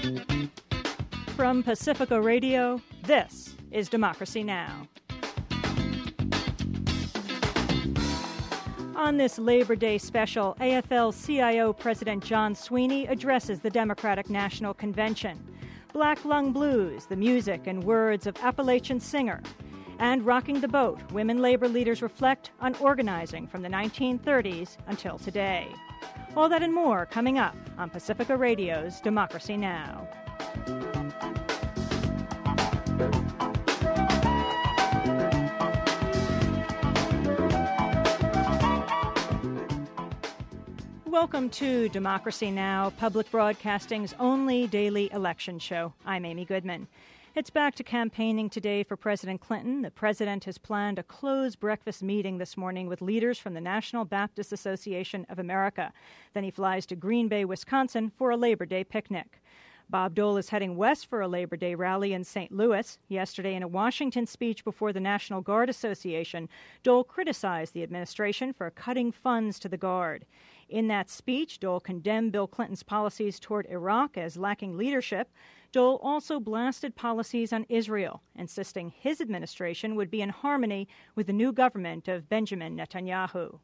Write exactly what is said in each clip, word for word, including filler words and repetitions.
From Pacifica Radio, this is Democracy Now! On this Labor Day special, A F L C I O President John Sweeney addresses the Democratic National Convention. Black Lung Blues, the music and words of Appalachian singer. And Rocking the Boat, women labor leaders reflect on organizing from the nineteen thirties until today. All that and more coming up on Pacifica Radio's Democracy Now! Welcome to Democracy Now!, Public Broadcasting's only daily election show. I'm Amy Goodman. It's back to campaigning today for President Clinton. The president has planned a closed breakfast meeting this morning with leaders from the National Baptist Association of America. Then he flies to Green Bay, Wisconsin for a Labor Day picnic. Bob Dole is heading west for a Labor Day rally in Saint Louis. Yesterday, in a Washington speech before the National Guard Association, Dole criticized the administration for cutting funds to the Guard. In that speech, Dole condemned Bill Clinton's policies toward Iraq as lacking leadership. Dole also blasted policies on Israel, insisting his administration would be in harmony with the new government of Benjamin Netanyahu.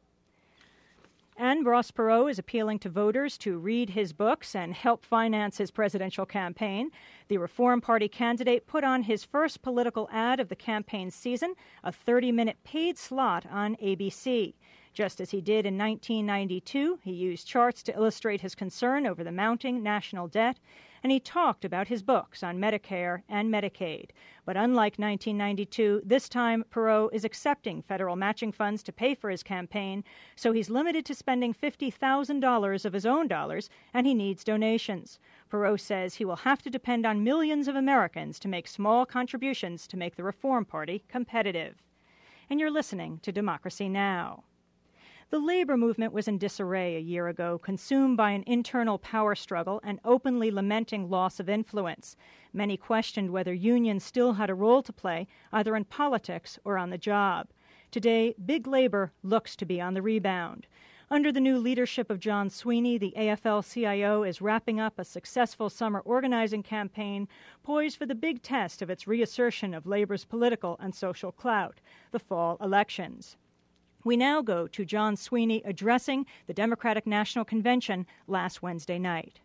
And Ross Perot is appealing to voters to read his books and help finance his presidential campaign. The Reform Party candidate put on his first political ad of the campaign season, a thirty-minute paid slot on A B C. Just as he did in nineteen ninety-two, he used charts to illustrate his concern over the mounting national debt, and he talked about his books on Medicare and Medicaid. But unlike nineteen ninety-two, this time Perot is accepting federal matching funds to pay for his campaign, so he's limited to spending fifty thousand dollars of his own dollars, and he needs donations. Perot says he will have to depend on millions of Americans to make small contributions to make the Reform Party competitive. And you're listening to Democracy Now! The labor movement was in disarray a year ago, consumed by an internal power struggle and openly lamenting loss of influence. Many questioned whether unions still had a role to play, either in politics or on the job. Today, big labor looks to be on the rebound. Under the new leadership of John Sweeney, the A F L C I O is wrapping up a successful summer organizing campaign poised for the big test of its reassertion of labor's political and social clout, the fall elections. We now go to John Sweeney addressing the Democratic National Convention last Wednesday night.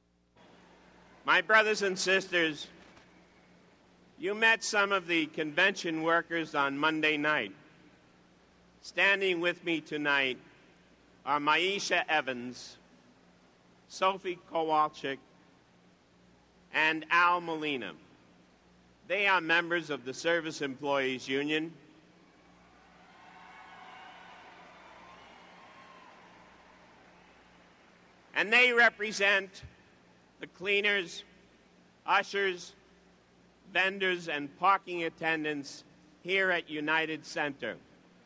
My brothers and sisters, you met some of the convention workers on Monday night. Standing with me tonight are Maisha Evans, Sophie Kowalczyk, and Al Molina. They are members of the Service Employees Union. And they represent the cleaners, ushers, vendors, and parking attendants here at United Center.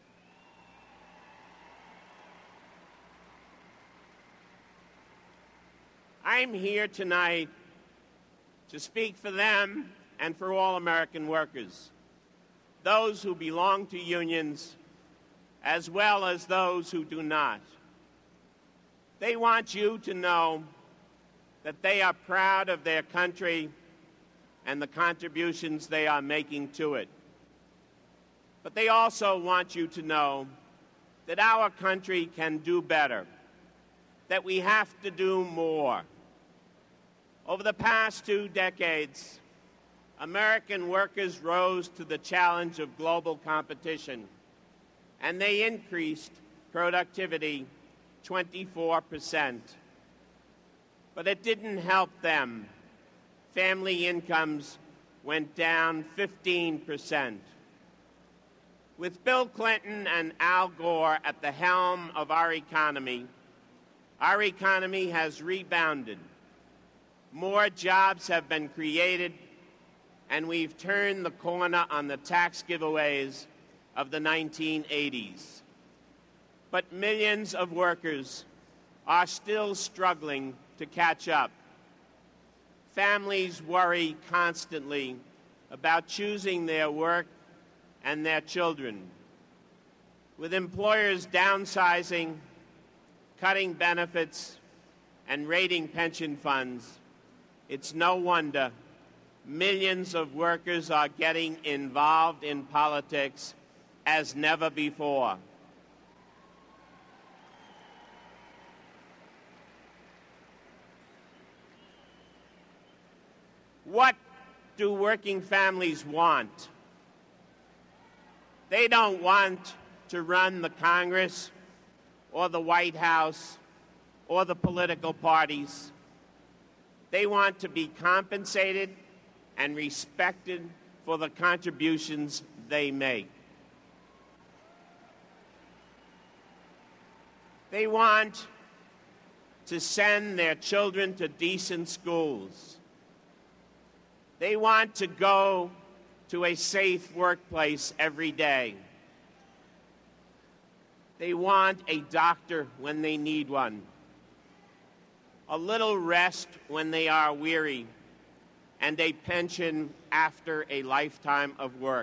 I'm here tonight to speak for them and for all American workers, those who belong to unions as well as those who do not. They want you to know that they are proud of their country and the contributions they are making to it. But they also want you to know that our country can do better, that we have to do more. Over the past two decades, American workers rose to the challenge of global competition, and they increased productivity twenty-four percent. But it didn't help them. Family incomes went down fifteen percent. With Bill Clinton and Al Gore at the helm of our economy, our economy has rebounded. More jobs have been created, and we've turned the corner on the tax giveaways of the nineteen eighties. But millions of workers are still struggling to catch up. Families worry constantly about choosing their work and their children. With employers downsizing, cutting benefits, and raiding pension funds, it's no wonder millions of workers are getting involved in politics as never before. What do working families want? They don't want to run the Congress or the White House or the political parties. They want to be compensated and respected for the contributions they make. They want to send their children to decent schools. They want to go to a safe workplace every day. They want a doctor when they need one, a little rest when they are weary, and a pension after a lifetime of work.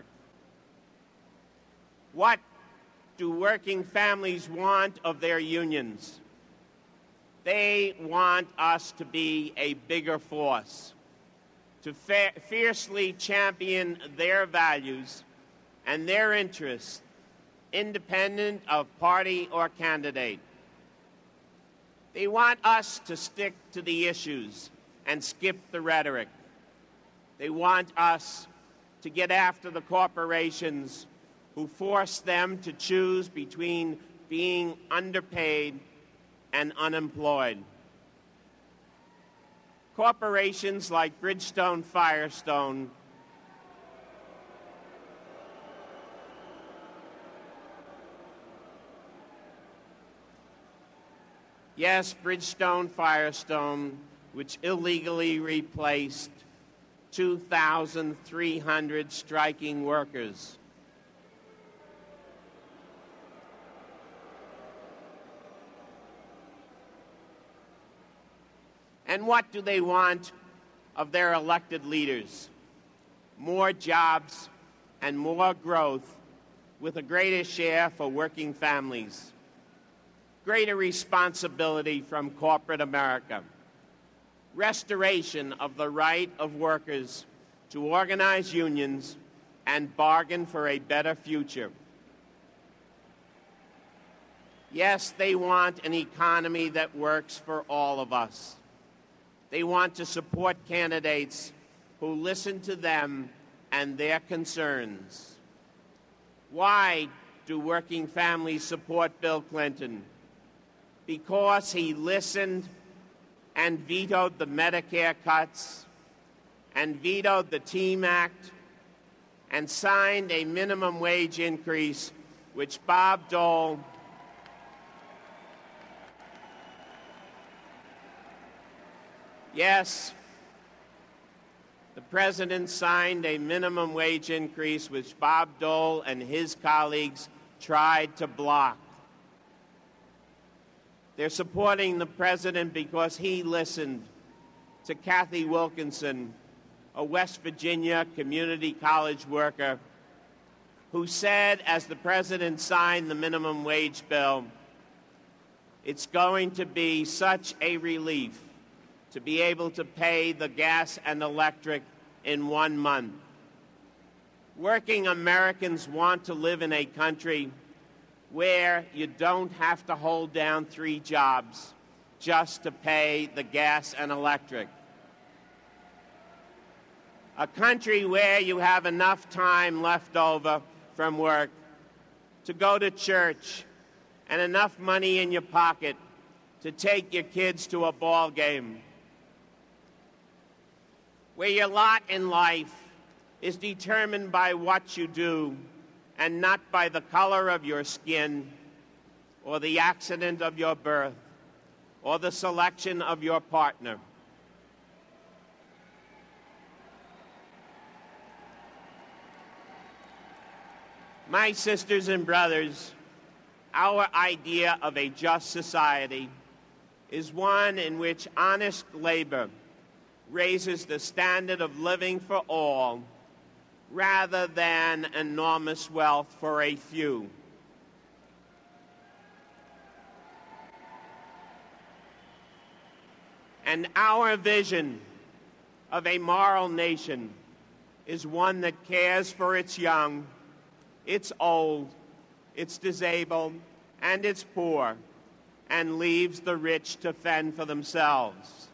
What do working families want of their unions? They want us to be a bigger force, to fa- fiercely champion their values and their interests, independent of party or candidate. They want us to stick to the issues and skip the rhetoric. They want us to get after the corporations who force them to choose between being underpaid and unemployed. Corporations like Bridgestone Firestone Yes, Bridgestone Firestone, which illegally replaced two thousand three hundred striking workers. And what do they want of their elected leaders? More jobs and more growth with a greater share for working families. Greater responsibility from corporate America. Restoration of the right of workers to organize unions and bargain for a better future. Yes, they want an economy that works for all of us. They want to support candidates who listen to them and their concerns. Why do working families support Bill Clinton? Because he listened and vetoed the Medicare cuts and vetoed the TEAM Act and signed a minimum wage increase which Bob Dole Yes, the president signed a minimum wage increase which Bob Dole and his colleagues tried to block. They're supporting the president because he listened to Kathy Wilkinson, a West Virginia community college worker, who said as the president signed the minimum wage bill, it's going to be such a relief to be able to pay the gas and electric in one month. Working Americans want to live in a country where you don't have to hold down three jobs just to pay the gas and electric. A country where you have enough time left over from work to go to church and enough money in your pocket to take your kids to a ball game. Where your lot in life is determined by what you do and not by the color of your skin or the accident of your birth or the selection of your partner. My sisters and brothers, our idea of a just society is one in which honest labor raises the standard of living for all rather than enormous wealth for a few. And our vision of a moral nation is one that cares for its young, its old, its disabled, and its poor, and leaves the rich to fend for themselves.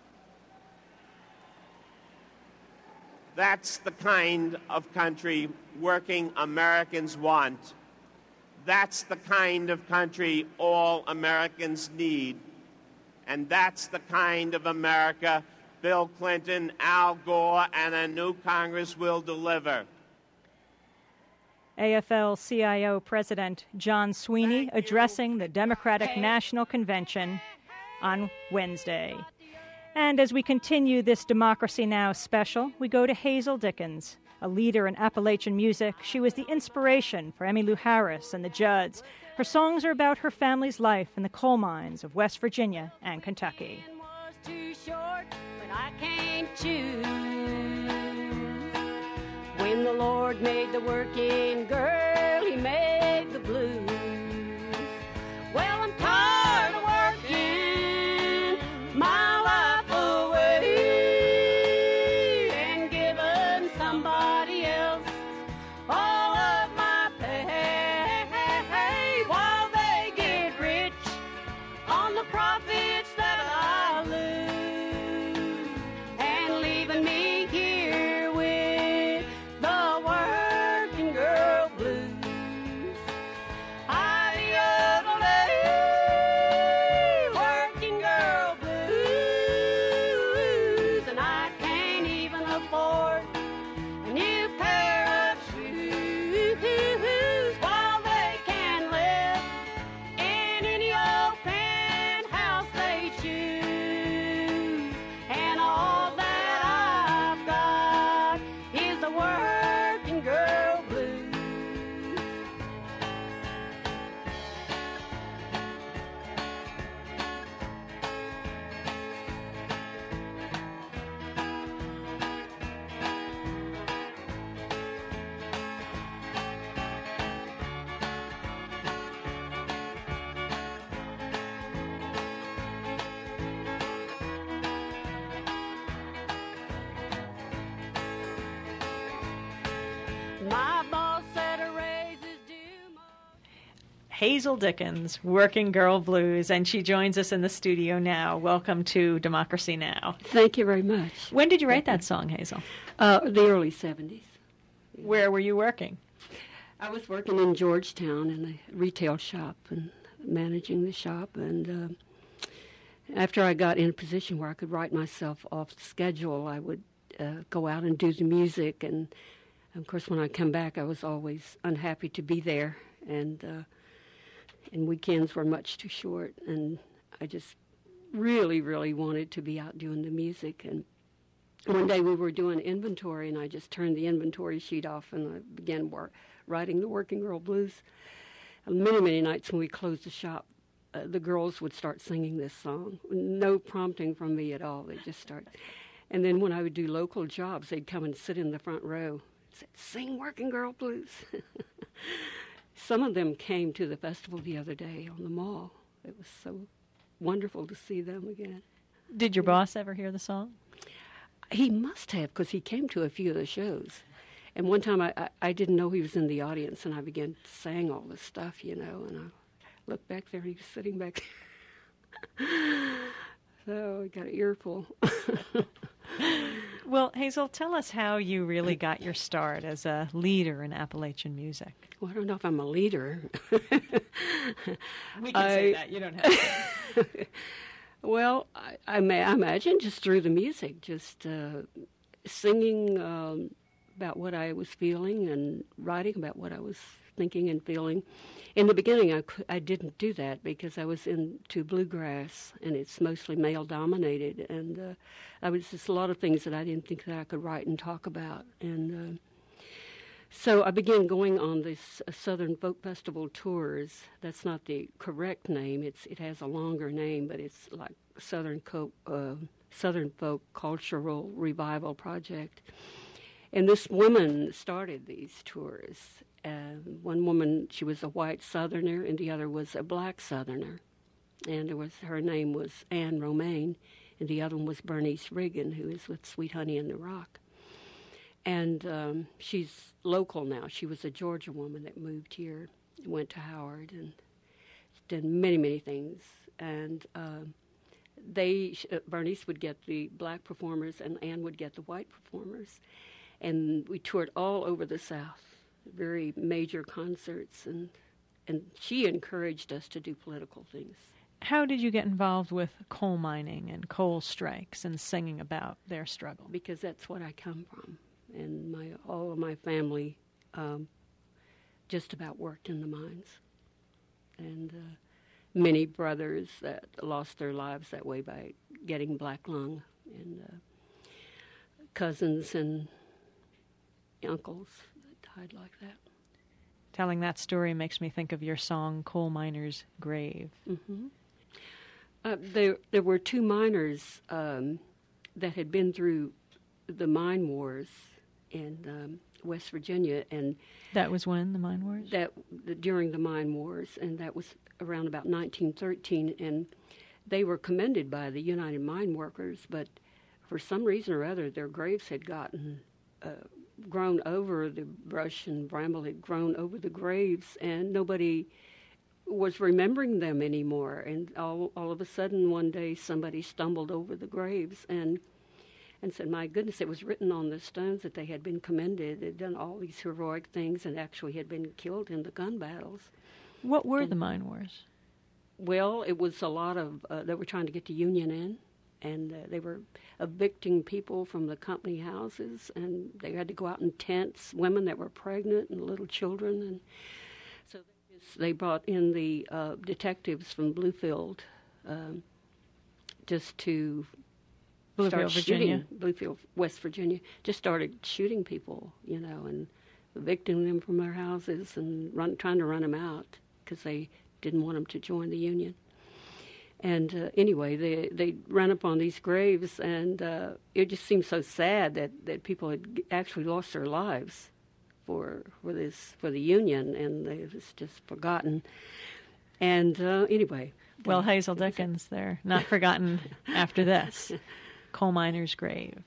That's the kind of country working Americans want. That's the kind of country all Americans need. And that's the kind of America Bill Clinton, Al Gore, and a new Congress will deliver. A F L C I O President John Sweeney addressing the Democratic National Convention on Wednesday. And as we continue this Democracy Now! Special, we go to Hazel Dickens. A leader in Appalachian music, she was the inspiration for Emmylou Harris and the Judds. Her songs are about her family's life in the coal mines of West Virginia and Kentucky. Was too short, but I can't choose. When the Lord made the working girl, he made the blues. Well, I'm tired of working my life away and giving somebody else all of my pay while they get rich on the profits that I lose and leaving me here with the working girl blues. I working girl blues, and I can't even afford a new pair of shoes while they can live in any old penthouse they choose. And all that I've got is the working girl blues. My boss said a raise is due more. Hazel Dickens, Working Girl Blues, and she joins us in the studio now. Welcome to Democracy Now! Thank you very much. When did you write that song, Hazel? Uh, the early seventies. Where were you working? I was working in Georgetown in a retail shop and managing the shop. And uh, after I got in a position where I could write myself off the schedule, I would uh, go out and do the music. And, of course, when I come back, I was always unhappy to be there. And, uh, and weekends were much too short. And I just really, really wanted to be out doing the music. And one day we were doing inventory, and I just turned the inventory sheet off, and I began work, writing the Working Girl Blues. And many, many nights when we closed the shop, uh, the girls would start singing this song. No prompting from me at all. They'd just start. And then when I would do local jobs, they'd come and sit in the front row and say, "Sing Working Girl Blues." Some of them came to the festival the other day on the mall. It was so wonderful to see them again. Did your boss ever hear the song? He must have, because he came to a few of the shows. And one time I, I, I didn't know he was in the audience, and I began to sing all this stuff, you know, and I looked back there, and he was sitting back there. So I got an earful. Well, Hazel, tell us how you really got your start as a leader in Appalachian music. Well, I don't know if I'm a leader. We can say I- that. You don't have to. Well, I, I, may, I imagine just through the music, just uh, singing um, about what I was feeling and writing about what I was thinking and feeling. In the beginning, I, cou- I didn't do that because I was into bluegrass, and it's mostly male-dominated, and uh, I was just a lot of things that I didn't think that I could write and talk about. And uh, so I began going on this uh, Southern Folk Festival tours. That's not the correct name. It's it has a longer name, but it's like Southern Co- uh, Southern Folk Cultural Revival Project. And this woman started these tours. Uh, one woman, she was a white Southerner, and the other was a black Southerner. And there was her name was Anne Romaine, and the other one was Bernice Reagan, who is with Sweet Honey in the Rock. And um, she's local now. She was a Georgia woman that moved here, went to Howard, and did many, many things. And uh, they, uh, Bernice would get the black performers, and Ann would get the white performers. And we toured all over the South, very major concerts, and and she encouraged us to do political things. How did you get involved with coal mining and coal strikes and singing about their struggle? Because that's what I come from. And my all of my family um, just about worked in the mines. And uh, many brothers that lost their lives that way by getting black lung, and uh, cousins and uncles that died like that. Telling that story makes me think of your song, Coal Miner's Grave. Mm-hmm. Uh, there, there were two miners um, that had been through the mine wars in um, West Virginia, and that was when the mine wars. That the, during the mine wars, and that was around about nineteen thirteen. And they were commended by the United Mine Workers, but for some reason or other, their graves had gotten uh, grown over. The brush and bramble had grown over the graves, and nobody was remembering them anymore. And all all of a sudden, one day, somebody stumbled over the graves and. And said, my goodness, it was written on the stones that they had been commended, they'd done all these heroic things, and actually had been killed in the gun battles. What were and, the mine wars? Well, it was a lot of, uh, they were trying to get the Union in, and uh, they were evicting people from the company houses, and they had to go out in tents, women that were pregnant and little children. And so they, just, they brought in the uh, detectives from Bluefield um, just to... Bluefield, Virginia. Shooting, Bluefield, West Virginia, just started shooting people, you know, and evicting them from their houses and run, trying to run them out because they didn't want them to join the Union. And uh, anyway, they they ran up on these graves, and uh, it just seemed so sad that, that people had actually lost their lives for for this for the Union, and it was just forgotten. And uh, anyway, well, Hazel Dickens, they're not forgotten after this. Coal Miner's Grave.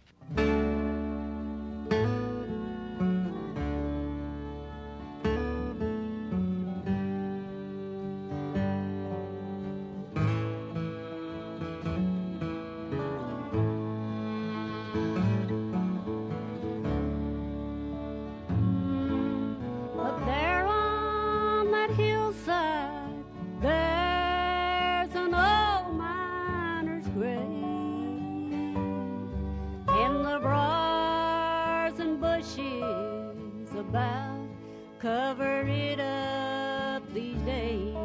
Up there on that hillside, there's an old miner's grave. And the briars and bushes about cover it up these days.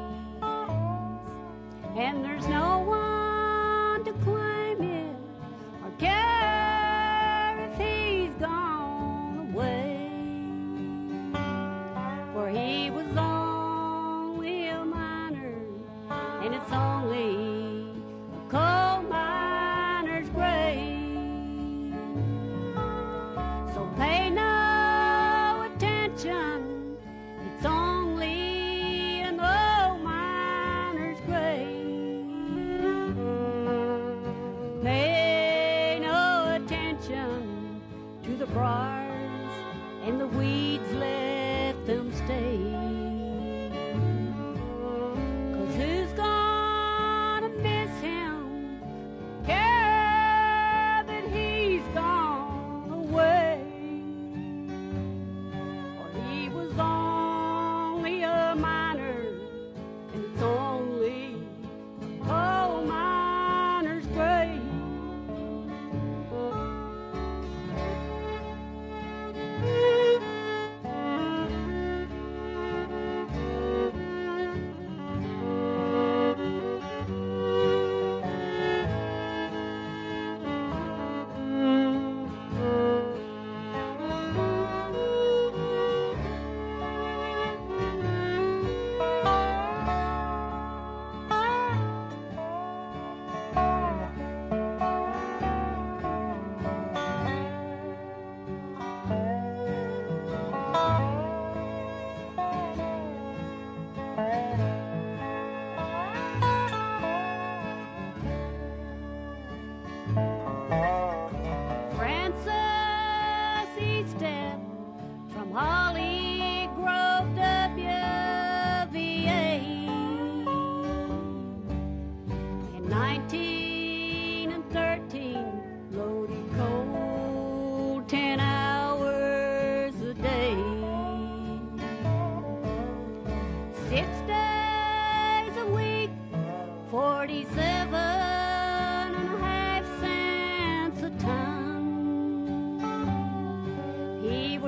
And there's no one to claim it or care if he's gone away. For he was only a miner, and it's only a coal miner's grave. So pay no attention, it's only an old miner's grave. Pay no attention to the briars and the weeds, let them stay. 'Cause who's gonna miss him? Care that he's gone away. For he was only a miner, and it's only a old miner's grave.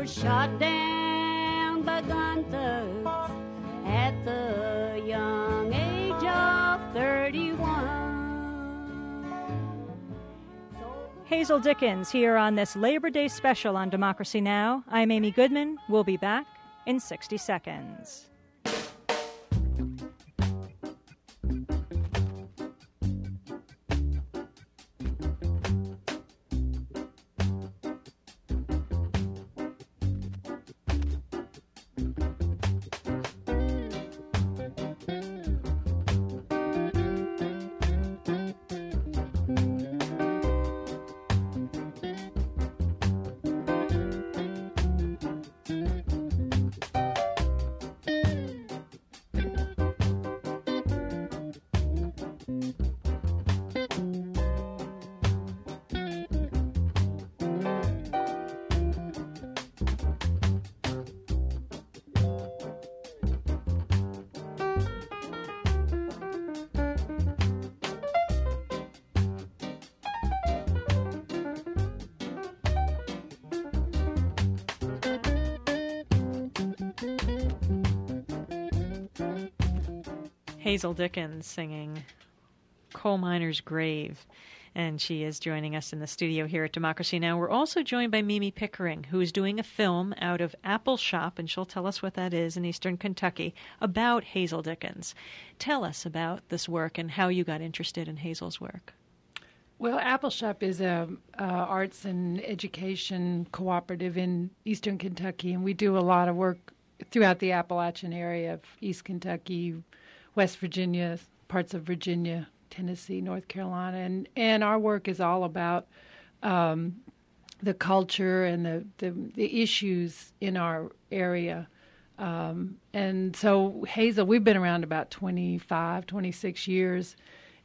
was shot down by gun thugs at the young age of thirty-one. Hazel Dickens here on this Labor Day special on Democracy Now! I'm Amy Goodman. We'll be back in sixty seconds. Hazel Dickens singing Coal Miner's Grave, and she is joining us in the studio here at Democracy Now! We're also joined by Mimi Pickering, who is doing a film out of Apple Shop, and she'll tell us what that is in eastern Kentucky, about Hazel Dickens. Tell us about this work and how you got interested in Hazel's work. Well, Apple Shop is a uh, arts and education cooperative in eastern Kentucky, and we do a lot of work throughout the Appalachian area of East Kentucky, West Virginia, parts of Virginia, Tennessee, North Carolina, and, and our work is all about um, the culture and the, the, the issues in our area. Um, and so Hazel, we've been around about twenty-five, twenty-six years,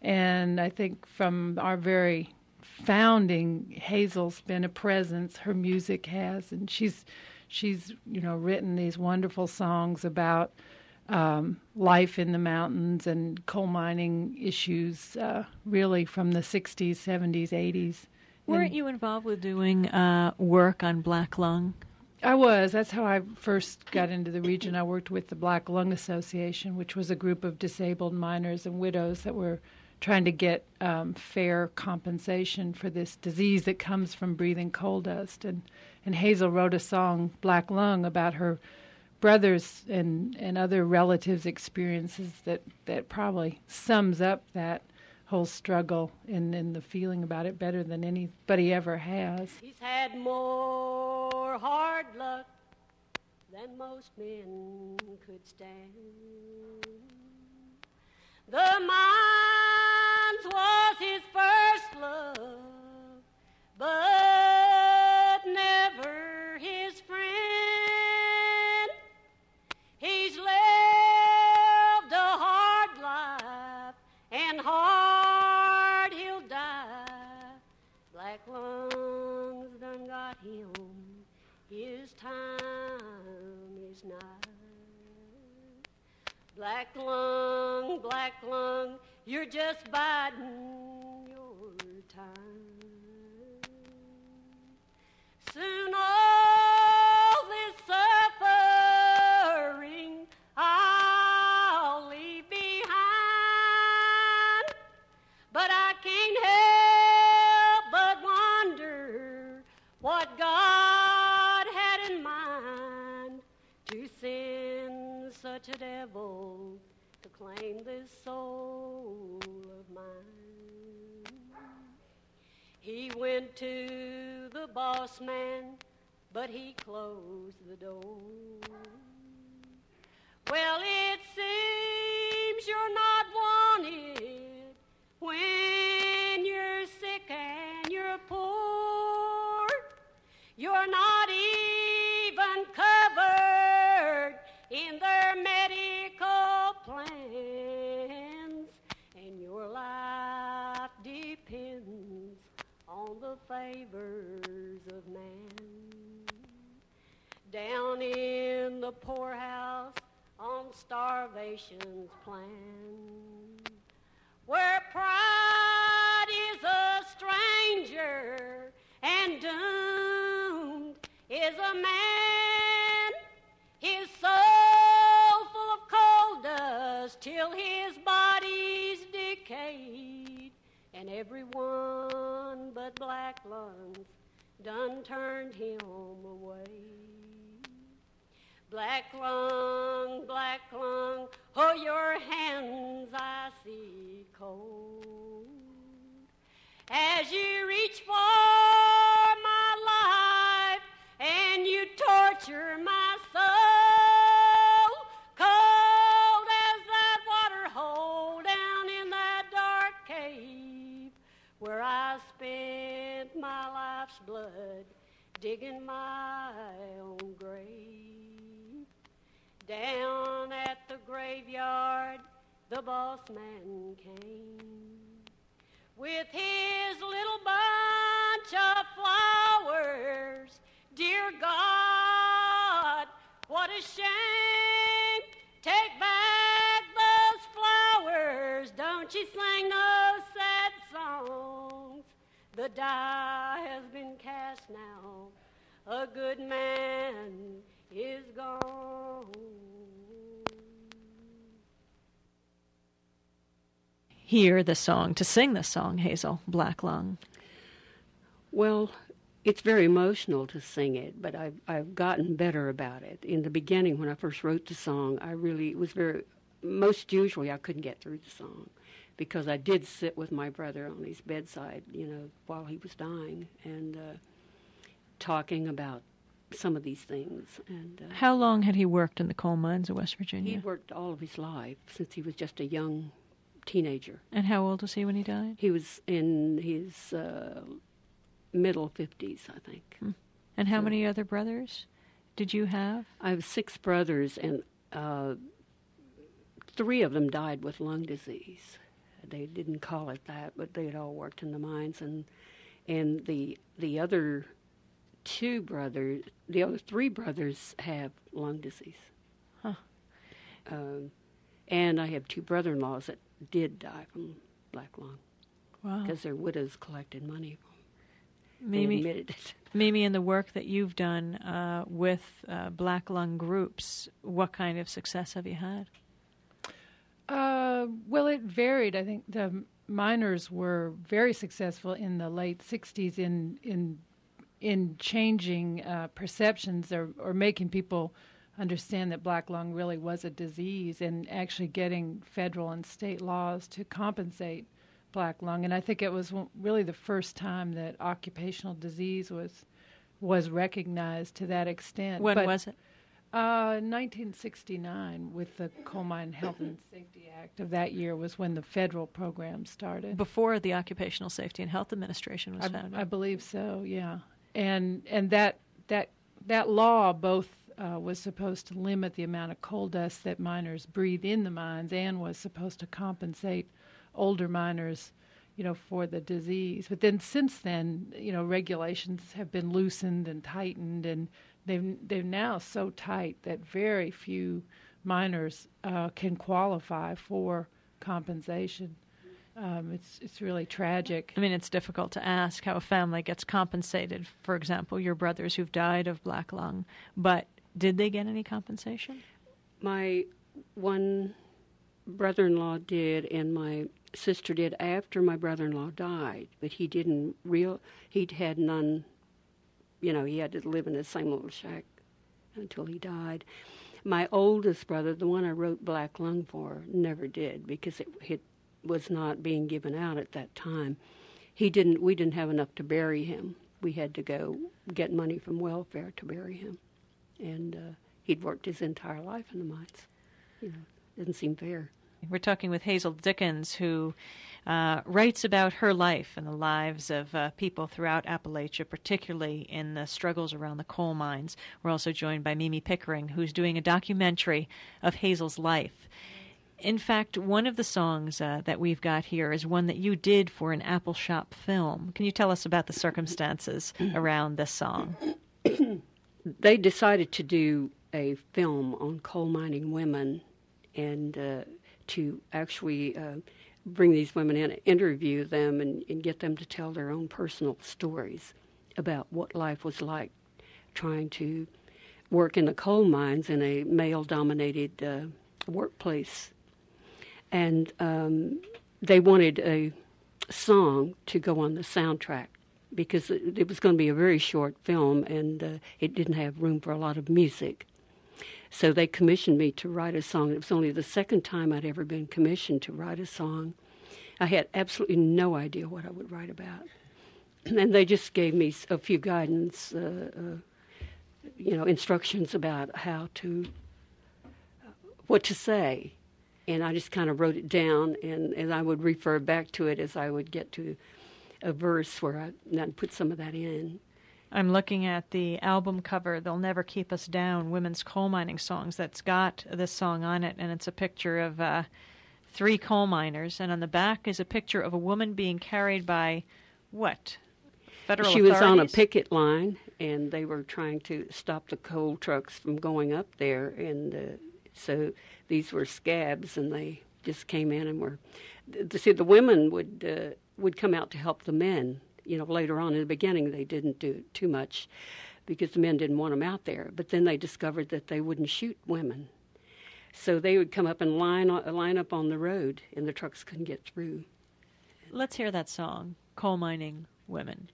and I think from our very founding, Hazel's been a presence. Her music has, and she's she's you know written these wonderful songs about Um, life in the mountains and coal mining issues, uh, really from the sixties, seventies, eighties. Weren't and you involved with doing uh, work on black lung? I was. That's how I first got into the region. I worked with the Black Lung Association, which was a group of disabled miners and widows that were trying to get um, fair compensation for this disease that comes from breathing coal dust. And, and Hazel wrote a song, Black Lung, about her brothers and, and other relatives' experiences that, that probably sums up that whole struggle and, and the feeling about it better than anybody ever has. He's had more hard luck than most men could stand. The mines was his first love, but never his friend. He's lived a hard life, and hard he'll die. Black lungs done got him, his time is nigh. Black lung, black lung, you're just biding your time. Soon all this suffering I'll leave behind, but I can't help but wonder what God had in mind to send such a devil to claim this soul of mine. He went to the boss man, but he closed the door. Well, it seems you're not wanted when you're sick and you're poor. You're not even covered in their medical plans, and your life depends on the favors of man. Down in the poorhouse on starvation's plan, where pride is a stranger and doomed is a man but black lungs done turned him away. Black lung, black lung, oh, your hands I see cold. As you reach for my life and you torture my soul, cold as that water hole down in that dark cave where I spent my life's blood digging my own grave. Down at the graveyard, the boss man came with his little bunch of flowers. Dear God, what a shame. Take back those flowers. Don't you sing those sad songs. The die has been cast now. A good man is gone. Hear the song, to sing the song, Hazel, Black Lung. Well, it's very emotional to sing it, but I've, I've gotten better about it. In the beginning, when I first wrote the song, I really, it was very, most usually I couldn't get through the song because I did sit with my brother on his bedside, you know, while he was dying and uh, talking about some of these things. And uh, How long had he worked in the coal mines of West Virginia? He'd worked all of his life since he was just a young teenager. And how old was he when he died? He was in his uh, middle fifties, I think. Hmm. And how So- many other brothers did you have? I have six brothers, and uh, three of them died with lung disease. They didn't call it that, but they had all worked in the mines, and and the the other two brothers, the other three brothers have lung disease. Huh. Um, and I have two brother-in-laws that did die from black lung Wow. because their widows collected money. They Mimi, admitted it. Mimi, in the work that you've done uh, with uh, black lung groups, what kind of success have you had? Uh, well, it varied. I think the miners were very successful in the late sixties in in in changing uh, perceptions or, or making people understand that black lung really was a disease and actually getting federal and state laws to compensate black lung. And I think it was really the first time that occupational disease was was recognized to that extent. When But, was it? Uh, nineteen sixty-nine, with the Coal Mine Health and Safety Act of that year, was when the federal program started. Before the Occupational Safety and Health Administration was I, founded. I believe so. Yeah, and and that that that law both uh, was supposed to limit the amount of coal dust that miners breathe in the mines, and was supposed to compensate older miners, you know, for the disease. But then since then, you know, regulations have been loosened and tightened, and they've they're now so tight that very few miners uh, can qualify for compensation. Um, it's it's really tragic. I mean, it's difficult to ask how a family gets compensated. For example, your brothers who've died of black lung, but did they get any compensation? My one brother-in-law did, and my sister did after my brother-in-law died, but he didn't real. He'd had none. You know, he had to live in the same little shack until he died. My oldest brother, the one I wrote Black Lung for, never did because it, it was not being given out at that time. He didn't. We didn't have enough to bury him. We had to go get money from welfare to bury him, and uh, he'd worked his entire life in the mines. You know, didn't seem fair. We're talking with Hazel Dickens, who uh, writes about her life and the lives of uh, people throughout Appalachia, particularly in the struggles around the coal mines. We're also joined by Mimi Pickering, who's doing a documentary of Hazel's life. In fact, one of the songs uh, that we've got here is one that you did for an Apple Shop film. Can you tell us about the circumstances around this song? They decided to do a film on coal mining women and uh, to actually uh, bring these women in, interview them, and, and get them to tell their own personal stories about what life was like trying to work in the coal mines in a male-dominated uh, workplace. And um, they wanted a song to go on the soundtrack because it, it was going to be a very short film, and uh, it didn't have room for a lot of music. So they commissioned me to write a song. It was only the second time I'd ever been commissioned to write a song. I had absolutely no idea what I would write about. And they just gave me a few guidance, uh, uh, you know, instructions about how to, what to say. And I just kind of wrote it down, and, and I would refer back to it as I would get to a verse where I, I'd put some of that in. I'm looking at the album cover, They'll Never Keep Us Down, Women's Coal Mining Songs, that's got this song on it, and it's a picture of uh, three coal miners, and on the back is a picture of a woman being carried by, what, federal She authorities? was on a picket line, and they were trying to stop the coal trucks from going up there, and uh, so these were scabs, and they just came in and were, see, the women would uh, would come out to help the men. You know, later on in the beginning, they didn't do too much because the men didn't want them out there. But then they discovered that they wouldn't shoot women. So they would come up and line, line up on the road, and the trucks couldn't get through. Let's hear that song, Coal Mining Women.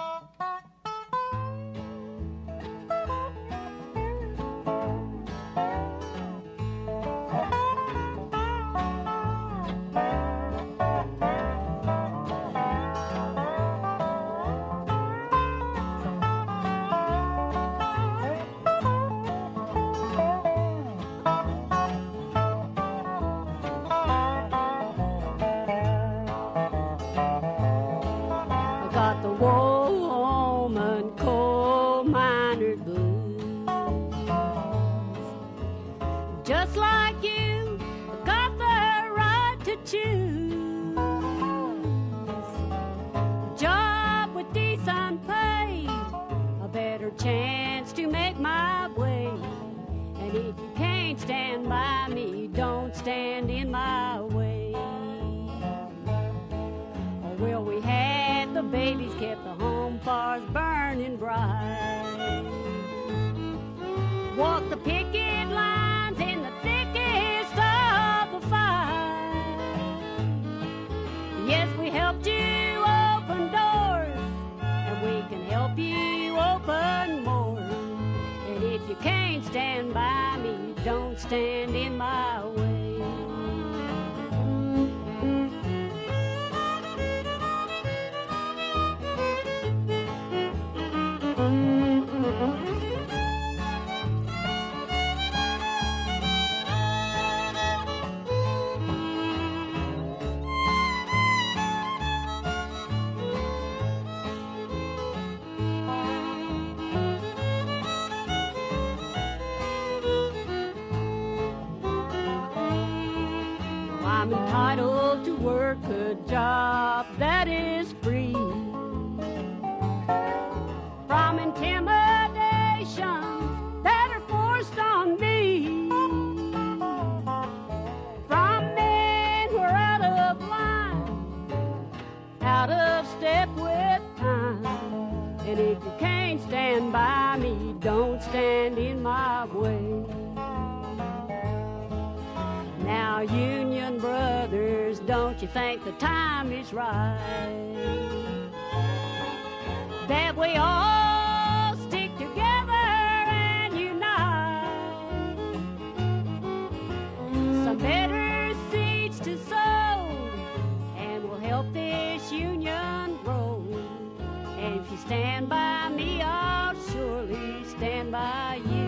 Just like you got the right to choose a job with decent pay, a better chance to make my way. And if you can't stand by me, don't stand in my way. Oh, well, we had the babies, kept the home fires burning bright, walked the picket lines in the thickest of the fight. Yes, we helped you open doors, and we can help you open more. And if you can't stand by me, don't stand in my way. I'm entitled to work a job that is free from intimidations that are forced on me, from men who are out of line, out of step with time. And if you can't stand by me, don't stand in my way. Now, Union brothers, don't you think the time is right that we all stick together and unite? Some better seeds to sow, and we'll help this union grow. And if you stand by me, I'll surely stand by you.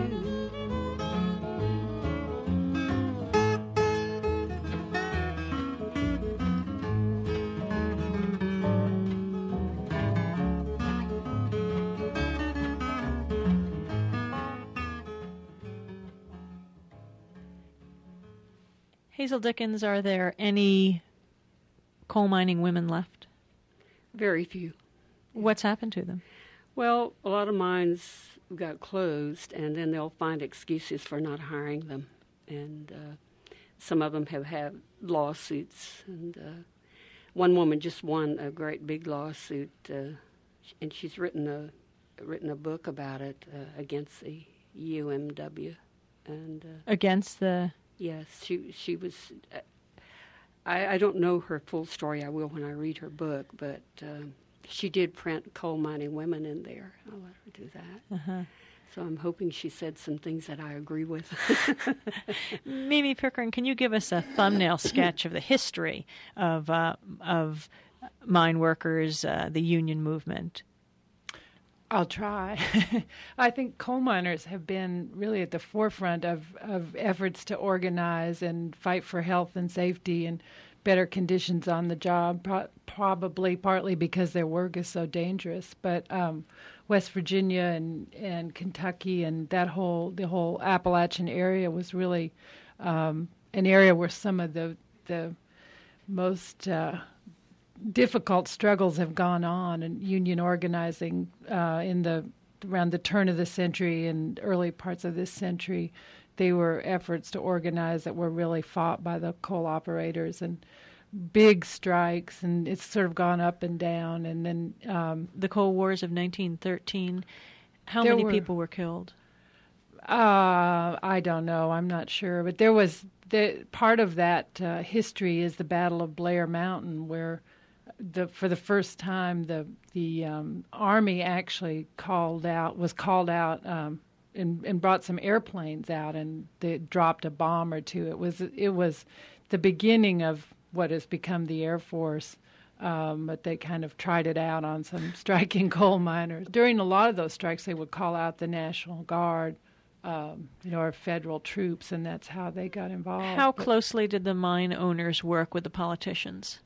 Hazel Dickens, are there any coal mining women left? Very few. What's happened to them? Well, a lot of mines got closed, and then they'll find excuses for not hiring them. And uh, some of them have had lawsuits. And uh, one woman just won a great big lawsuit, uh, and she's written a written a book about it uh, against the U M W. And uh, Against the... Yes, she she was. Uh, I I don't know her full story. I will when I read her book, but uh, she did print coal mining women in there. I'll let her do that. Uh-huh. So I'm hoping she said some things that I agree with. Mimi Pickering, can you give us a thumbnail sketch of the history of uh, of mine workers, uh, the union movement? I'll try. I think coal miners have been really at the forefront of, of efforts to organize and fight for health and safety and better conditions on the job, pro- probably partly because their work is so dangerous. But um, West Virginia and, and Kentucky and that whole the whole Appalachian area was really um, an area where some of the the most uh, difficult struggles have gone on, and union organizing uh, in the around the turn of the century and early parts of this century. They were efforts to organize that were really fought by the coal operators and big strikes, and it's sort of gone up and down. And then um, the Coal Wars of nineteen thirteen, how many were, people were killed? Uh, I don't know. I'm not sure. But there was the, part of that uh, history is the Battle of Blair Mountain, where the for the first time the the um, Army actually called out was called out. Um, And, and brought some airplanes out, and they dropped a bomb or two. It was it was the beginning of what has become the Air Force, um, but they kind of tried it out on some striking coal miners. During a lot of those strikes, they would call out the National Guard, um, you know, or federal troops, and that's how they got involved. How but, closely did the mine owners work with the politicians?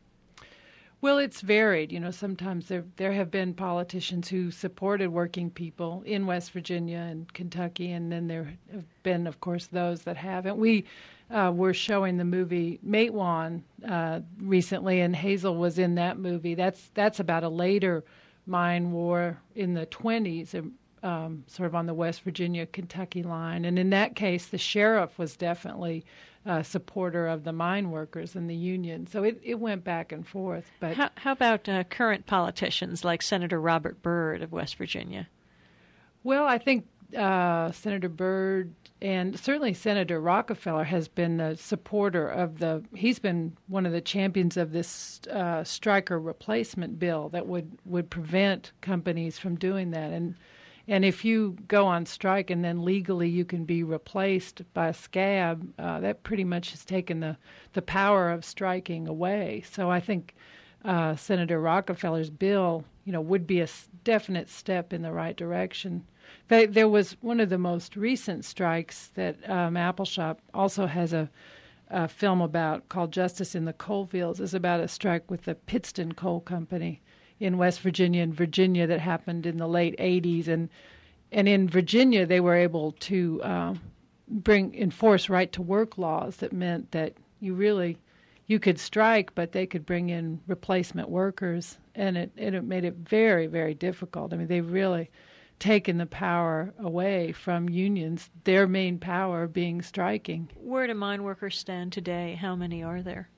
Well, it's varied. You know, sometimes there there have been politicians who supported working people in West Virginia and Kentucky, and then there have been, of course, those that haven't. We uh, were showing the movie Matewan uh, recently, and Hazel was in that movie. That's that's about a later mine war in the twenties, um, sort of on the West Virginia-Kentucky line. And in that case, the sheriff was definitely a supporter of the mine workers and the union. So it, it went back and forth. But How, how about uh, current politicians like Senator Robert Byrd of West Virginia? Well, I think uh, Senator Byrd and certainly Senator Rockefeller has been a supporter of the, he's been one of the champions of this uh, striker replacement bill that would, would prevent companies from doing that. And And if you go on strike and then legally you can be replaced by a scab, uh, that pretty much has taken the, the power of striking away. So I think uh, Senator Rockefeller's bill, you know, would be a s- definite step in the right direction. But there was one of the most recent strikes that um, Appalshop also has a, a film about called Justice in the Coalfields. It's about a strike with the Pittston Coal Company in West Virginia and Virginia that happened in the late eighties, and and in Virginia they were able to uh, bring enforce right to work laws that meant that you really you could strike, but they could bring in replacement workers, and it and it made it very very difficult. I mean, they've really taken the power away from unions, their main power being striking. Where do mine workers stand today? How many are there?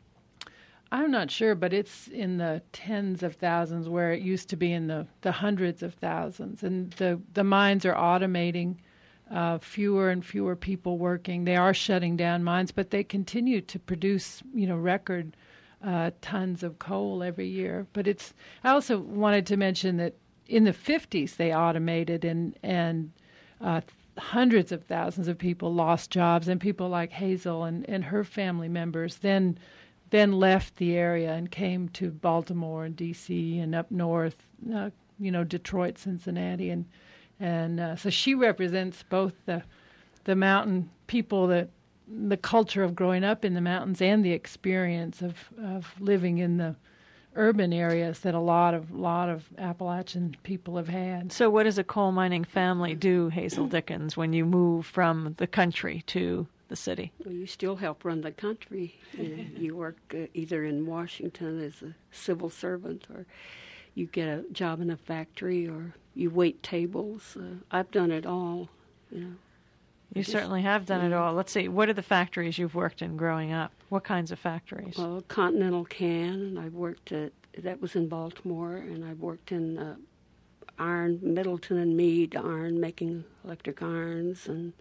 I'm not sure, but it's in the tens of thousands where it used to be in the, the hundreds of thousands. And the, the mines are automating, uh, fewer and fewer people working. They are shutting down mines, but they continue to produce, you know, record uh, tons of coal every year. But it's. I also wanted to mention that in the fifties they automated, and and uh, hundreds of thousands of people lost jobs, and people like Hazel and, and her family members then. then left the area and came to Baltimore and D C and up north, uh, you know, Detroit, Cincinnati, and and uh, so she represents both the the mountain people, that the culture of growing up in the mountains, and the experience of, of living in the urban areas that a lot of lot of Appalachian people have had. So, what does a coal mining family do, Hazel Dickens, when you move from the country to the city? Well, you still help run the country. You know, you work uh, either in Washington as a civil servant, or you get a job in a factory, or you wait tables. Uh, I've done it all, you know. You Just, certainly have done yeah. it all. Let's see, what are the factories you've worked in growing up? What kinds of factories? Well, Continental Can, and I've worked at, that was in Baltimore, and I've worked in uh, iron, Middleton and Mead iron, making electric irons, and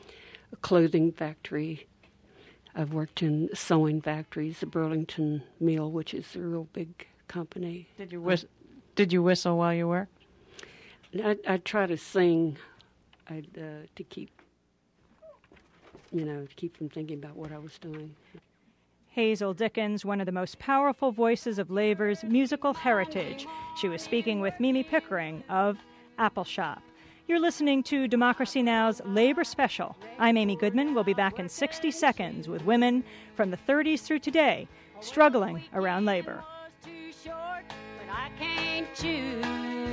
a clothing factory. I've worked in sewing factories, the Burlington Mill, which is a real big company. Did you was Did you whistle while you worked? I, I try to sing I'd, uh, to keep, you know, to keep from thinking about what I was doing. Hazel Dickens, one of the most powerful voices of Labor's musical heritage. She was speaking with Mimi Pickering of Apple Shop. You're listening to Democracy Now!'s Labor Special. I'm Amy Goodman. We'll be back in sixty seconds with women from the thirties through today struggling around labor. I can't choose.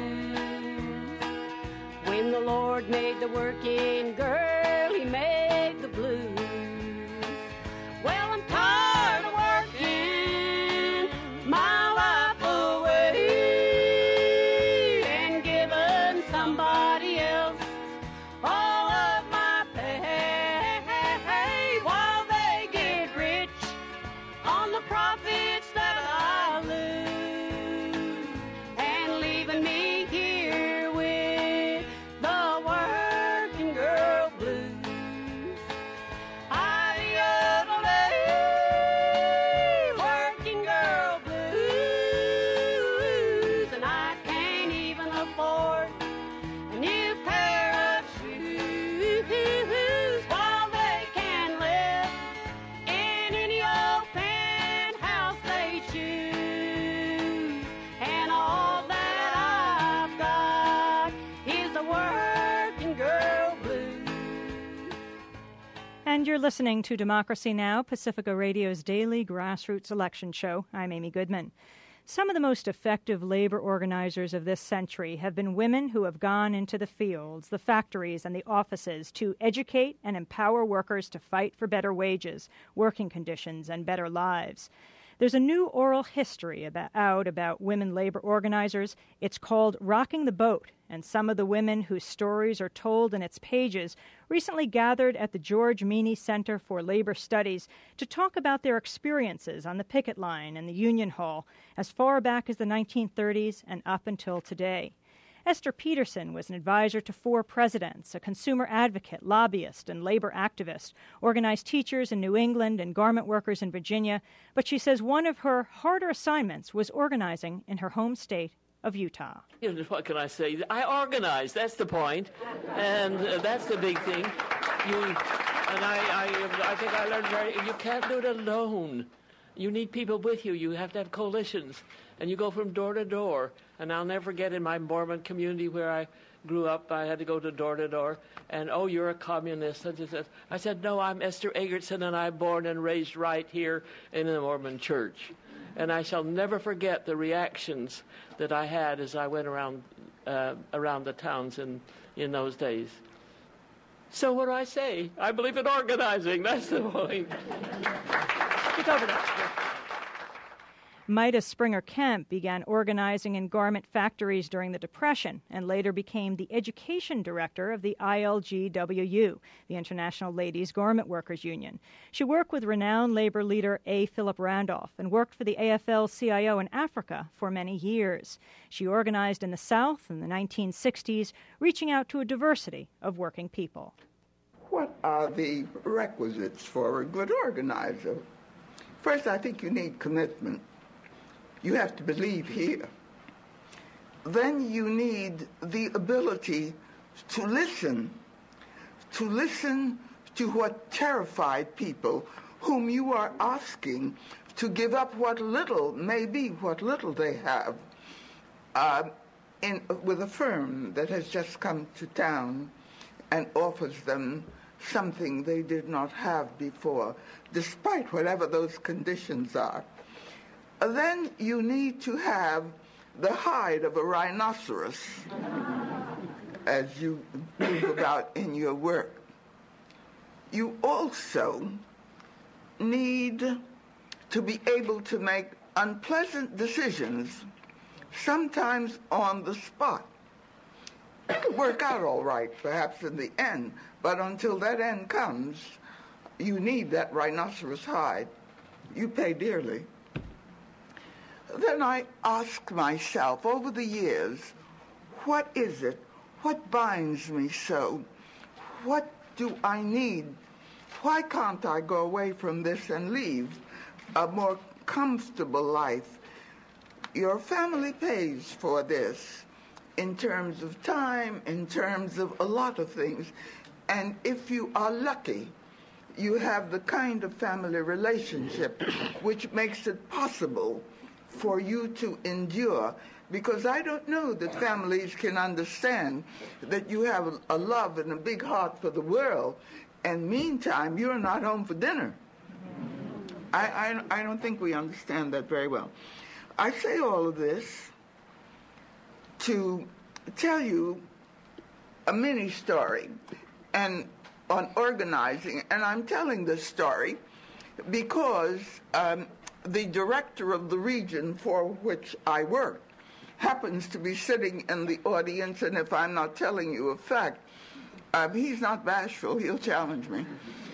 When the Lord made the working girl, he made the blues. Well, I'm tired of working my life away and giving somebody else all of my pay while they get rich on the profits that I lose, and leaving me here with the working girl blues. I working girl blues, and I can't even afford a new pair of shoes while they can live in any old penthouse they choose. And all that I've got is the working girl blues. And you're listening to Democracy Now!, Pacifica Radio's daily grassroots election show. I'm Amy Goodman. Some of the most effective labor organizers of this century have been women who have gone into the fields, the factories, and the offices to educate and empower workers to fight for better wages, working conditions, and better lives. There's a new oral history about, out about women labor organizers. It's called Rocking the Boat, and some of the women whose stories are told in its pages recently gathered at the George Meany Center for Labor Studies to talk about their experiences on the picket line and the Union Hall as far back as the nineteen thirties and up until today. Esther Peterson was an advisor to four presidents, a consumer advocate, lobbyist, and labor activist, organized teachers in New England and garment workers in Virginia, but she says one of her harder assignments was organizing in her home state of Utah. You know, what can I say? I organize. That's the point, and uh, that's the big thing. You and I, I, I think I learned very. You can't do it alone. You need people with you. You have to have coalitions, and you go from door to door. And I'll never forget in my Mormon community where I grew up, I had to go to door to door, and oh, you're a communist. I, just, I said, no, I'm Esther Egerton, and I'm born and raised right here in the Mormon church. And I shall never forget the reactions that I had as I went around uh, around the towns in, in those days. So what do I say? I believe in organizing. That's the point. Get over that. Mida Springer Kemp began organizing in garment factories during the Depression and later became the education director of the I L G W U, the International Ladies Garment Workers Union. She worked with renowned labor leader A. Philip Randolph and worked for the A F L C I O in Africa for many years. She organized in the South in the nineteen sixties, reaching out to a diversity of working people. What are the requisites for a good organizer? First, I think you need commitment. You have to believe here. Then you need the ability to listen, to listen to what terrified people whom you are asking to give up what little, maybe what little they have, uh, in, with a firm that has just come to town and offers them something they did not have before, despite whatever those conditions are. Then you need to have the hide of a rhinoceros as you move about in your work. You also need to be able to make unpleasant decisions, sometimes on the spot. It'll work out all right, perhaps in the end, but until that end comes, you need that rhinoceros hide. You pay dearly. Then I ask myself over the years, what is it? What binds me so? What do I need? Why can't I go away from this and leave a more comfortable life? your family pays for this in terms of time, in terms of a lot of things. And if you are lucky, you have the kind of family relationship which makes it possible for you to endure. Because I don't know that families can understand that you have a, a love and a big heart for the world, and meantime, you're not home for dinner. I, I, I don't think we understand that very well. I say all of this to tell you a mini story and on organizing, and I'm telling this story because um, the director of the region for which I work happens to be sitting in the audience, and if I'm not telling you a fact, uh, he's not bashful, he'll challenge me.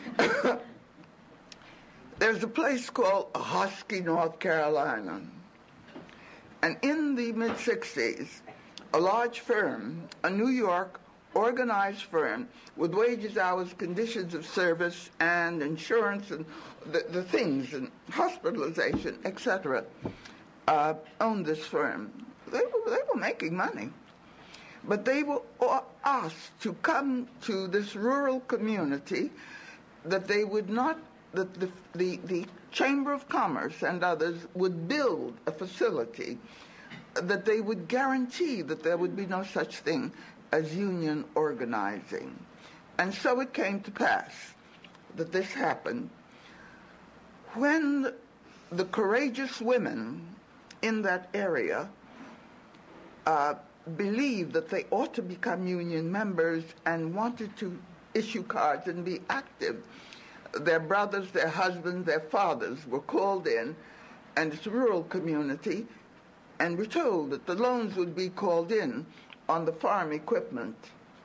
There's a place called Hosky, North Carolina, and in the mid-sixties, a large firm, a New York organized firm with wages, hours, conditions of service, and insurance, and the, the things, and hospitalization, et cetera, uh, owned this firm. They were, they were making money. But they were asked to come to this rural community that they would not, that the, the, the Chamber of Commerce and others would build a facility that they would guarantee that there would be no such thing as union organizing. And so it came to pass that this happened when the courageous women in that area uh, believed that they ought to become union members and wanted to issue cards and be active. Their brothers, their husbands, their fathers were called in, and it's a rural community, and were told that the loans would be called in on the farm equipment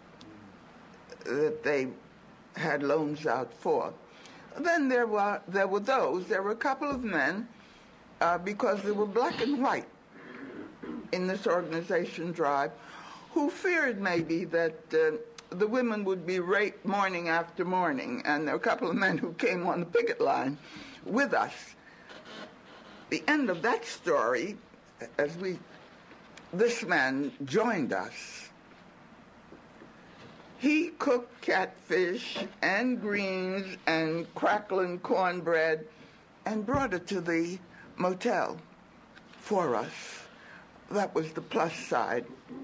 that they had loans out for. Then there were there were those, there were a couple of men, uh, because they were black and white in this organization drive, who feared maybe that uh, the women would be raped morning after morning, and there were a couple of men who came on the picket line with us. The end of that story, as we, this man joined us. He cooked catfish and greens and crackling cornbread and brought it to the motel for us. That was the plus side.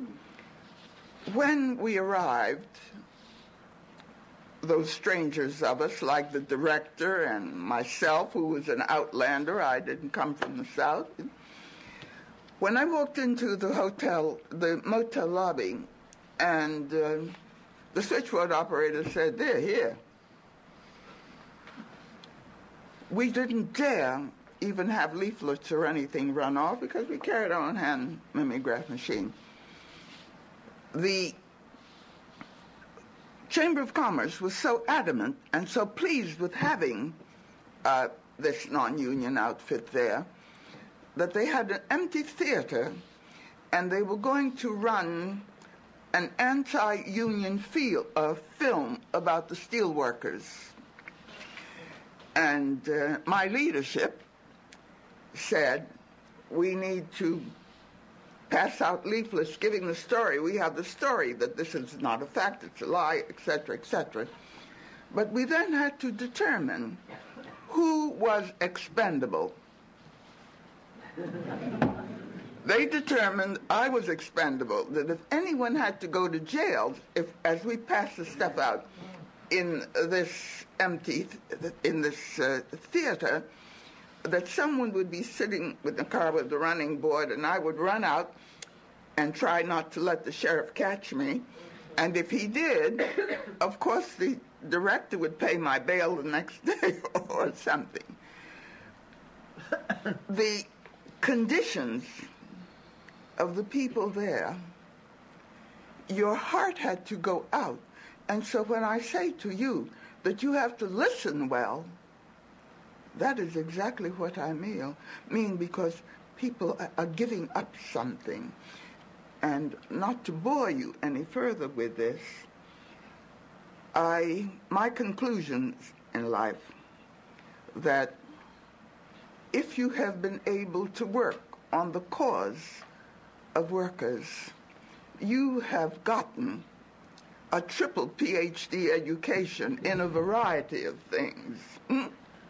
When we arrived, those strangers of us, like the director and myself, who was an outlander, I didn't come from the South. When I walked into the hotel, the motel lobby, and uh, the switchboard operator said, "They're here," we didn't dare even have leaflets or anything run off because we carried our own hand mimeograph machine. The Chamber of Commerce was so adamant and so pleased with having uh, this non-union outfit there that they had an empty theater, and they were going to run an anti-union feel, uh, film about the steelworkers. And uh, my leadership said, we need to pass out leaflets giving the story. We have the story that this is not a fact, it's a lie, et cetera, et cetera. But we then had to determine who was expendable. They determined I was expendable, that if anyone had to go to jail, if as we passed the stuff out in this empty, in this uh, theater, that someone would be sitting with the car with the running board, and I would run out and try not to let the sheriff catch me. And if he did, of course the director would pay my bail the next day or something. The conditions of the people there, your heart had to go out. And so when I say to you that you have to listen well, that is exactly what I mean, mean because people are giving up something. And not to bore you any further with this, I, my conclusions in life, that if you have been able to work on the cause of workers. You have gotten a triple P H D education in a variety of things. Mm.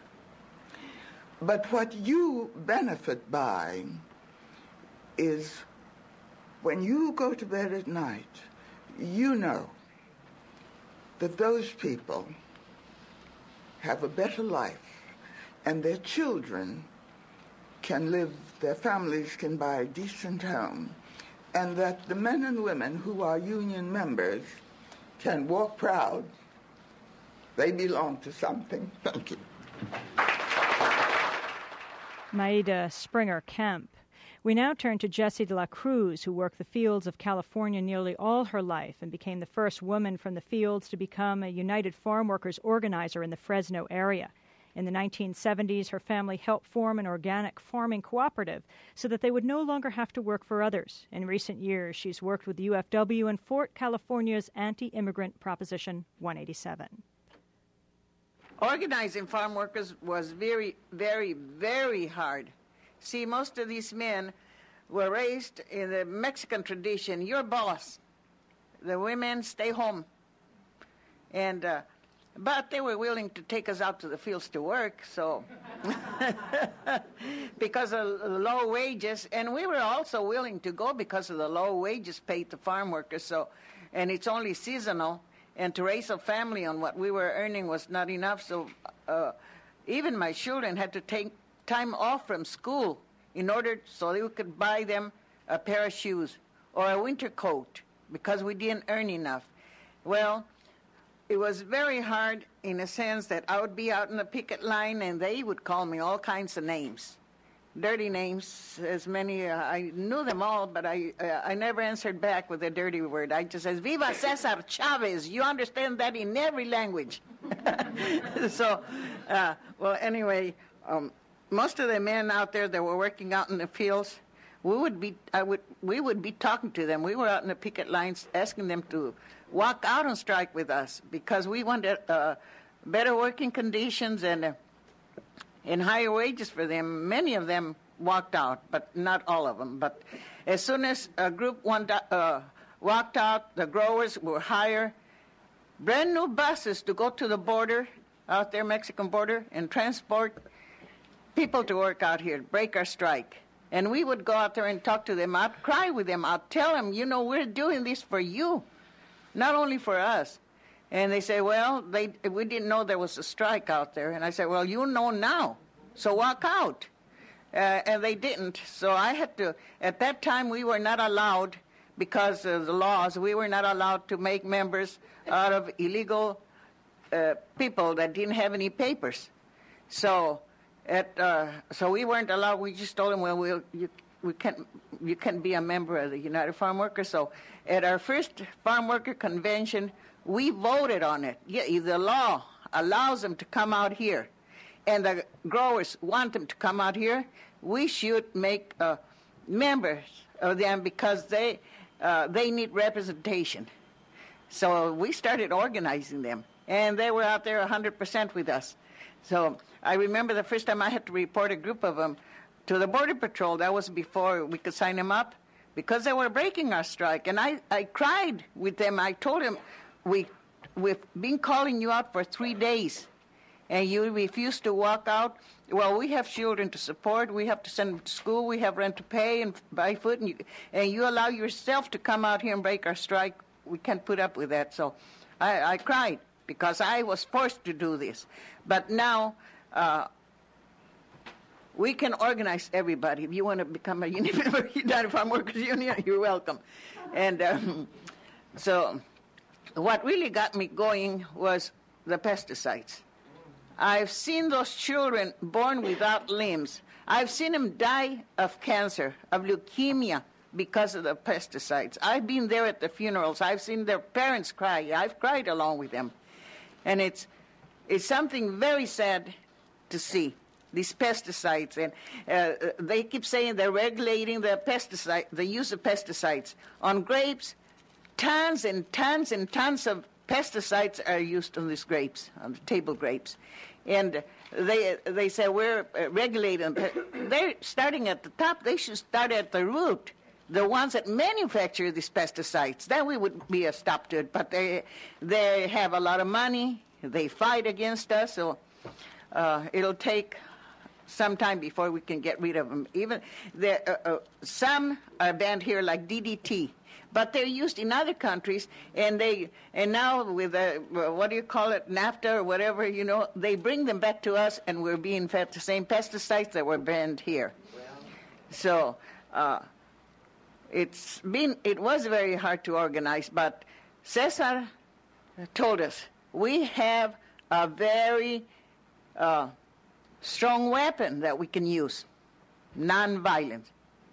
But what you benefit by is when you go to bed at night, you know that those people have a better life and their children can live, their families can buy a decent home, and that the men and women who are union members can walk proud. They belong to something. Thank you. Maida Springer Kemp. We now turn to Jessie de la Cruz, who worked the fields of California nearly all her life and became the first woman from the fields to become a United Farm Workers organizer in the Fresno area. In the nineteen seventies, her family helped form an organic farming cooperative so that they would no longer have to work for others. In recent years, she's worked with the U F W and Fort California's anti-immigrant Proposition one eighty-seven. Organizing farm workers was very, very, very hard. See, most of these men were raised in the Mexican tradition. You're boss. The women stay home. And, uh, but they were willing to take us out to the fields to work, so, because of low wages. And we were also willing to go because of the low wages paid to farm workers, so, and it's only seasonal. And to raise a family on what we were earning was not enough, so uh, even my children had to take time off from school in order so they could buy them a pair of shoes or a winter coat because we didn't earn enough. Well, it was very hard in a sense that I would be out in the picket line and they would call me all kinds of names. Dirty names, as many, uh, I knew them all, but I uh, I never answered back with a dirty word. I just said, Viva Cesar Chavez. You understand that in every language. So, uh, well, anyway, um, most of the men out there that were working out in the fields, we would be, I would, we would be talking to them. We were out in the picket lines asking them to walk out on strike with us because we wanted uh, better working conditions and uh, and higher wages for them. Many of them walked out, but not all of them. But as soon as a group one, uh, walked out, the growers were hire brand new buses to go to the border, out there, Mexican border, and transport people to work out here, break our strike. And we would go out there and talk to them. I'd cry with them. I'd tell them, you know, we're doing this for you, not only for us. And they say, well, they we didn't know there was a strike out there. And I said, well, you know now, so walk out. Uh, and they didn't. So I had to, at that time we were not allowed, because of the laws, we were not allowed to make members out of illegal uh, people that didn't have any papers. So at, uh, so we weren't allowed. We just told them, well, we'll you, we can't, you can't be a member of the United Farm Workers. So at our first farm worker convention, we voted on it. Yeah, the law allows them to come out here, and the growers want them to come out here. We should make uh, members of them because they uh, they need representation. So we started organizing them, and they were out there one hundred percent with us. So I remember the first time I had to report a group of them to the Border Patrol. That was before we could sign them up, because they were breaking our strike. And I, I cried with them. I told them, We, we've been calling you out for three days, and you refuse to walk out. Well, we have children to support. We have to send them to school. We have rent to pay and buy food, and you, and you allow yourself to come out here and break our strike. We can't put up with that. So I, I cried because I was forced to do this. But now uh, we can organize everybody. If you want to become a union member of the United Farm Workers Union, you're welcome. And um, so... what really got me going was the pesticides. I've seen those children born without limbs. I've seen them die of cancer, of leukemia, because of the pesticides. I've been there at the funerals. I've seen their parents cry. I've cried along with them. And it's it's something very sad to see, these pesticides. And uh, they keep saying they're regulating the pesticide, the use of pesticides on grapes. Tons and tons and tons of pesticides are used on these grapes, on the table grapes. And they they say we're uh, regulating. They're starting at the top. They should start at the root. The ones that manufacture these pesticides. Then we would be a stop to it. But they they have a lot of money. They fight against us. So uh, it'll take some time before we can get rid of them. Even there, uh, uh, some are banned here, like D D T. But they're used in other countries, and they and now with a, what do you call it, NAFTA or whatever, you know, they bring them back to us, and we're being fed the same pesticides that were banned here. So uh, it's been it was very hard to organize, but Cesar told us we have a very uh, strong weapon that we can use, nonviolence.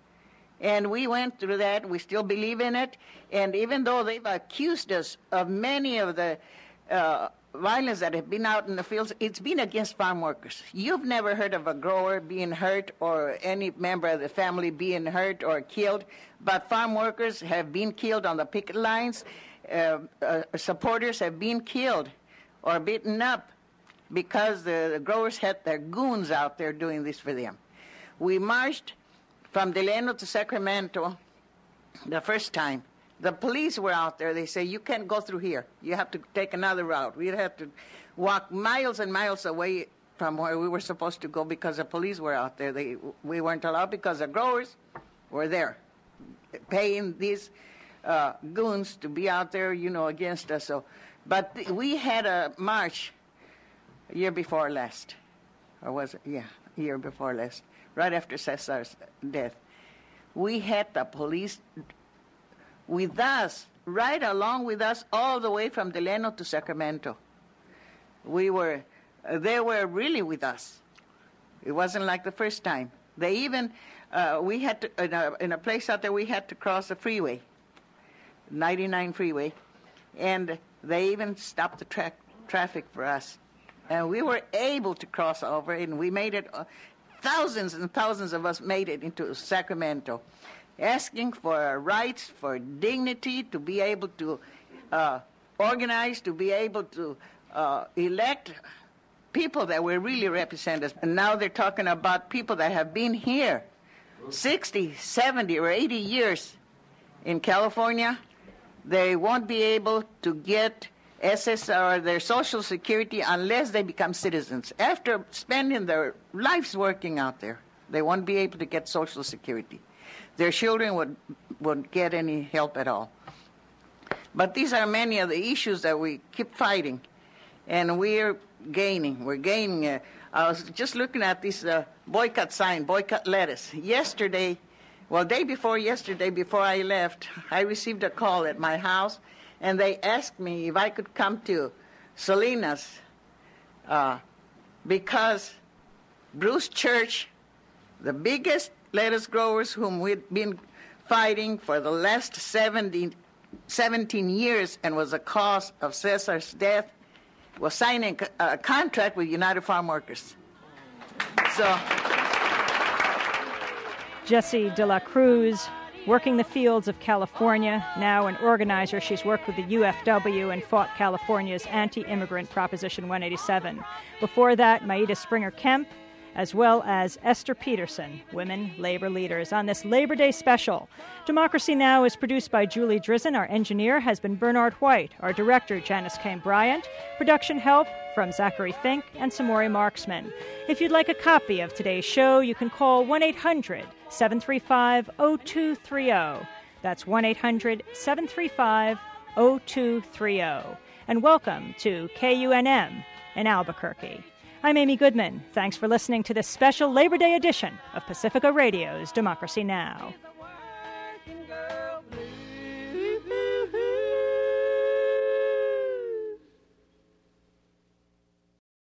And we went through that. We still believe in it. And even though they've accused us of many of the uh, violence that have been out in the fields, it's been against farm workers. You've never heard of a grower being hurt or any member of the family being hurt or killed, but farm workers have been killed on the picket lines. Uh, uh, supporters have been killed or beaten up because the, the growers had their goons out there doing this for them. We marched from Delano to Sacramento the first time. The police were out there. They say, you can't go through here. You have to take another route. We'd have to walk miles and miles away from where we were supposed to go because the police were out there. They, we weren't allowed because the growers were there, paying these uh, goons to be out there, you know, against us. So, but th- we had a march year before last, or was it? Yeah, year before last. Right after Cesar's death. We had the police with us, right along with us, all the way from Delano to Sacramento. We were, uh, they were really with us. It wasn't like the first time. They even, uh, we had to, in a, in a place out there, we had to cross the freeway, ninety-nine freeway, and they even stopped the tra- traffic for us. And we were able to cross over, and we made it. Uh, Thousands and thousands of us made it into Sacramento, asking for our rights, for dignity, to be able to uh, organize, to be able to uh, elect people that will really represent us. And now they're talking about people that have been here sixty, seventy, or eighty years in California. They won't be able to get S S R, their Social Security, unless they become citizens. After spending their lives working out there, they won't be able to get Social Security. Their children would, wouldn't get any help at all. But these are many of the issues that we keep fighting, and we're gaining. We're gaining. Uh, I was just looking at this uh, boycott sign, boycott lettuce. Yesterday, well, day before yesterday, before I left, I received a call at my house, and they asked me if I could come to Salinas uh, because Bruce Church, the biggest lettuce growers whom we'd been fighting for the last seventeen, seventeen years and was the cause of Cesar's death, was signing a contract with United Farm Workers. So, Jessie de la Cruz, working the fields of California, now an organizer. She's worked with the U F W and fought California's anti-immigrant Proposition one eighty-seven. Before that, Maida Springer-Kemp, as well as Esther Peterson, women labor leaders, on this Labor Day special. Democracy Now! Is produced by Julie Drizzen. Our engineer has been Bernard White. Our director, Janice Kane Bryant. Production help from Zachary Fink and Samori Marksman. If you'd like a copy of today's show, you can call one eight hundred seven three five oh two three oh. That's one eight hundred seven three five oh two three oh. And welcome to K U N M in Albuquerque. I'm Amy Goodman. Thanks for listening to this special Labor Day edition of Pacifica Radio's Democracy Now!